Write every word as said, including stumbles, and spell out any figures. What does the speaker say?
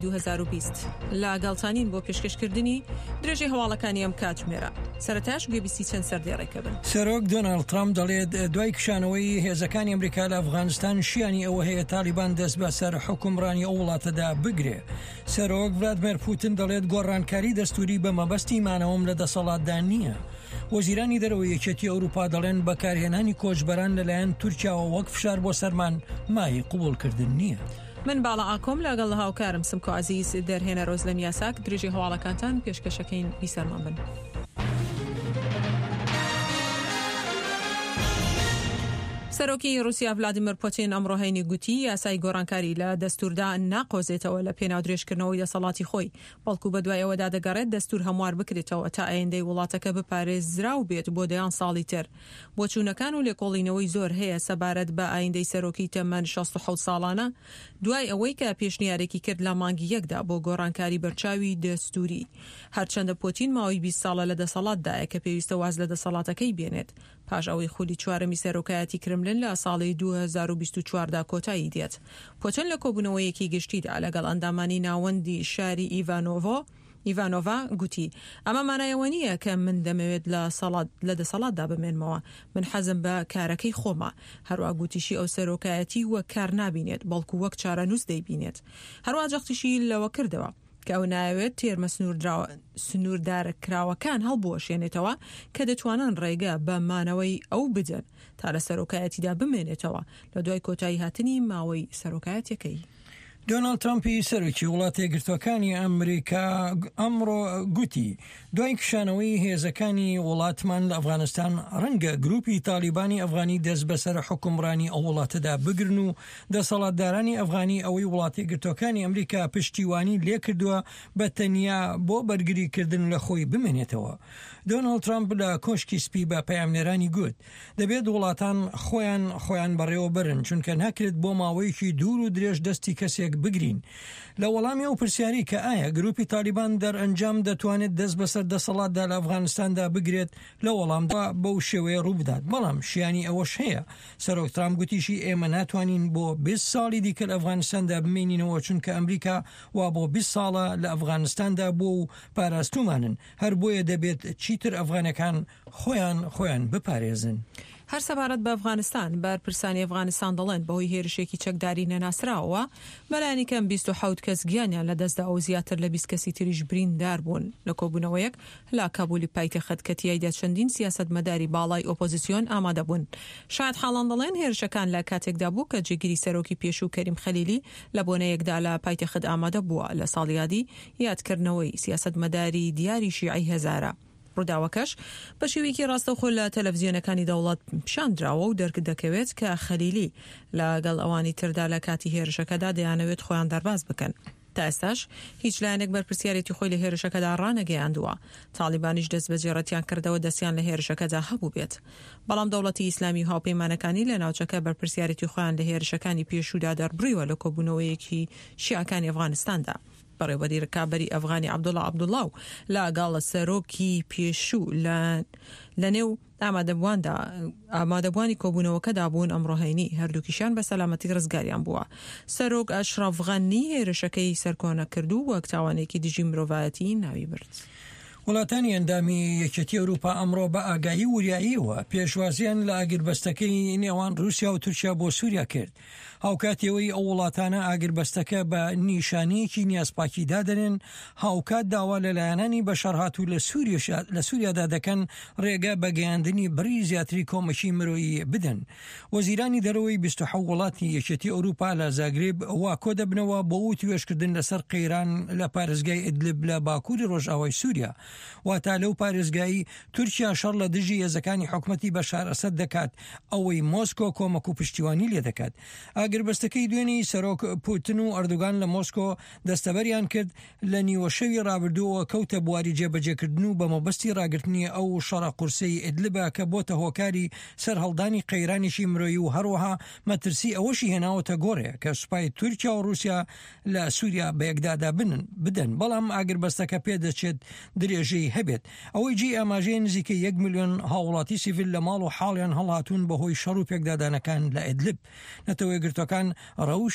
دوو هەزار و بیست لە گەڵتانین بۆ پێشکەشکردنی درێژەی هەواڵەکانی ئەم کاتژمێرە. سەرەتاش گوێبیستی چەند سەردێڕێکە بن. سەرۆک دۆناڵد ترامپ دەڵێت دوای کشانەوەی هێزەکانی ئەمریکا لە ئەفغانستان شیانی ئەوە هەیە تالیبان دەست بە سەر حکومڕانی ئەو وڵاتەدا بگرێ. سەرۆک ڤلادیمیر پوتین دەڵێت گۆڕانکاری دەستوری بە مەبەستی مانەوەم لە دەسەڵاتدا نییە. وەزیرانی دەرەوەی یەکێتی ئەوروپا دەڵێن بەکارهێنانی کۆچبەران لەلایەن تورکیاوە وەک فشار بۆ سەرمان مای قبولکردن نییە. من باڵا ئاکۆم لەگەڵ هاوکارم سمکۆ عەزیز دەرهێنە ڕۆزلەم یاساک درێژەی هەواڵەکانتان پێشکەشەکەین بیسەرمان بن. سەرۆکی رووسیا ڤلادیمیر پوتین ئەمڕۆ هەینی گوتی یاسای گۆڕانکاری لە دەستوردا ناقۆزێتەوە لە پێناو درێژکردنەوەی دەسەڵاتی خۆی، بەڵکو بە دوای ئەوەدا دەگەڕێت دەستور هەموار بکرێتەوە تا ئایندەی وڵاتەکە بپارێزراو بێت بۆ دەیان ساڵی تر. بۆچوونەکان و لێکۆڵینەوەی زۆر هەیە سەبارەت بە ئایندەی سەرۆکی تەمەن شەست و حەوت ساڵانە دوای ئەوەی کە پێشنیارێکی کرد لە مانگی یەکدا بۆ گۆڕانکاری بەرچاوی دەستوری. هەرچەندە پوتین ماوەی بیست ساڵە لە دەسەڵاتدایە کە پێویستە واز لە دەسەڵاتەکەی بێنێت پاش ئەوەی خولی چوارەمی سەرۆکایەتی کرملن لە ساڵی دوو هەزار و بیست و چواردا کۆتایی دێت. پوتین لە کۆبوونەوەیەکی گشتیدا لەگەڵ ئەندامانی ناوەندی شاری ئیڤانۆڤۆ ئیڤانۆڤا گوتی ئەمە مانایەوە نییە کە من دەمەوێت لە سەڵات لە دەسەڵاتدا بمێنمەوە، من حەزم بە کارەکەی خۆمە. هەروە گوتیشی ئەو سەرۆکایەتی وەک کار نابینێت بەڵکو وەک چارەنووس دەیبینێت. هەروە جەختیشی لەوە کردەوە کە ئەو ناوێت تێرمە سنووردارکراوەکان هەڵبوەشێنێتەوە کە دەتوانن ڕێگە بە مانەوەی ئەو بدەن تا لە سەرۆکایەتیدا بمێنێتەوە لە دوای کۆتایی هاتنی ماوەی سەرۆکایەتەکەی. دۆناڵد ترامپی سەرۆکی وڵاتە یەکگرتووەکانی ئەمریکا ئەمڕۆ گوتی دوای کشانەوەی هێزەکانی وڵاتمان لە ئەفغانستان ڕەنگە گروپی تالیبانی ئەفغانی دەست بەسەر حکومڕانی ئەو وڵاتەدا بگرن و دەسەڵاتدارانی ئەفغانی ئەوەی وڵاتە یەکگرتووەکانی ئەمریکا پشتیوانی لێ کردووە بە تەنیا بۆ بەرگریکردن لە خۆی بمێنێتەوە. دۆناڵد ترامپ لە کۆشکی سپی بە پەیامنێرانی گوت دەبێت وڵاتان خۆیان خۆیان بەڕێوە برن چونکە ناکرێت بۆ ماوەیەکی دوور و درێژ دەستی کەسێک بگرین. لە وەڵامی ئەو پرسیاری کە ئایا گروپی تالیبان دەرئەنجام دەتوانێت دەست بەسەر دەسەڵاتدا لە ئەفغانستاندا بگرێت لە وەڵامدا بەو شێوەیە ڕووبدات، بەڵام شیانی ئەوەش هەیە. سەرۆک ترامپ گوتیشی ئێمە ناتوانین بۆ بیست ساڵی دیکە لە ئەفغانستاندا بمێنینەوە چونکە ئەمریکا وا بۆ بیست ساڵە لە ئەفغانستاندا بۆ و پاراستومانن، هەر بۆیە دەبێت چیتر ئەفغانەکان خۆیان خۆیان بپارێزن. هەر سەبارەت بە ئەفغانستان بەرپرسانی ئەفغانستان دەڵێن بەهۆی هێرشێکی چەکداری نەناسراوە بەلایانی کەم بیست و حەوت کەس گیانیان لە دەستدا ئەو زیاتر لە بیست کەسی تریش بریندار بوون لە کۆبوونەوەیەک لا کابولی پایتەخت کە تیایدا چەندین سیاسەتمەداری باڵای ئۆپۆزیسیۆن ئامادە بوون. شاید حاڵان دەڵێن هێرشەکان لە کاتێکدا بوو کە جێگیری سەرۆکی پێشوو کەریم خەلیلی لە بۆنەیەکدا لە پایتەخت ئامادە بووە لە ساڵی یادی یادکردنەوەی سیاسەتمەداری دیاری شیعی هەزارە. ڕووداوەکەش بە شێوەیەکی ڕاستەوخۆ لە تەلەڤیزیۆنەکانی دەوڵەت پیشاندراوە و دەرک دەکەوێت کە خەلیلی لەگەڵ ئەوانی تردا لە کاتی هێرشەکەدا دەیانەوێت خۆیان دەرباز بکەن. تا ئێستاش هیچ لایەنێک بەرپرسیارەتی خۆی لە هێرشەکەدا ڕانەگەیاندووە. تالیبانیش دەست بەجێڕەتیان کردەوە دەستیان لە هێرشەکەدا هەبوو بێت. بەڵام دەوڵەتی ئیسلامی هاوپەیمانەکانی لە ناوچەکە بەرپرسیارەتی خۆیان لە هێرشەکانی پێشوودا دەربڕیوە لە کۆبوونەوەیەکی شیعەکانی ئەفغانستاندا. بەڕێوەبەری ڕکابەری ئەفغانی عەبدوڵڵا عەبدوڵڵاو لەگەڵ سەرۆکی پێشوو لە نێو ئامادەبواندا ئامادەبوانی کۆبوونەوەکەدا بوون ئەمڕۆ هەینی هەردووکیشان بە سەلامەتی ڕزگاریان بووە. سەرۆک ئەشرەف غەنی هێرشەکەی سەرکۆنە کردو وەک تاوانێکی دژی مرۆڤایەتی ناوی برد. وڵاتانی ئەندامی یەکێتی ئەوروپا ئەمڕۆ بە ئاگاهی وریاییەوە پێشوازیان لە ئاگربەستەکەی نێوان رووسیا و تورکیا بۆ سووریا کرد. هاوکاتیەوەی ئەو وڵاتانە ئاگربەستەکە بە نیشانەیەکی نیازپاکی دادنێن هاوکات داوا لەلایەنانی بەشەر و لە سووریادا دەکەن ڕێگە بە گەیاندنی بڕی زیاتری کۆمەکی مرۆیی بدەن. وەزیرانی دەرەوەی بیست و حەوت وڵاتی یەکێتی ئەوروپا لە زاگرێب وا کۆ دەبنەوە بۆ وتوێژکردن لەسەر قەیران لە پارێزگای ئیدلب لە باکووری ڕۆژئاوای سووریا. واتا لەو پارێزگایی تورکیا شەڕ لە دژی هێزەکانی حکومەتی بەشار ئەسەد دەکات ئەوەی مۆسکۆ کۆمەک و پشتیوانی لێ دەکات. ئاگربەستەکەی دوێنی سەرۆک پوتین و ئەردوگان لە مۆسکۆ دەستەبەریان کرد لە نیوەشەوی ڕابردووە کەوتە بواری جێبەجێکردن و بە مەبەستی ڕاگرتنی ئەو شەڕە قورسەی ئیدلبە کە بۆتە هۆکاری سەرهەڵدانی قەیرانیشی مرۆیی و هەروەها مەترسی ئەوەشی هێناوەتە گۆڕێ کە سوپای تورکیا و رووسیا لە سووریا بە یەکدادا بدەن، بەڵام ئاگربەستەکە پێدەچێت درێژەی هەبێت. ئەوەی جێ ئاماژەی نزیکە یەک ملیۆن هاوڵاتی سیڤیل لە ماڵ و حاڵیان هەڵهاتوون بەهۆی شەڕ و پێکدادانەکان لە ئیدلب. نەتەوە یەکگرتوەکان ڕەوش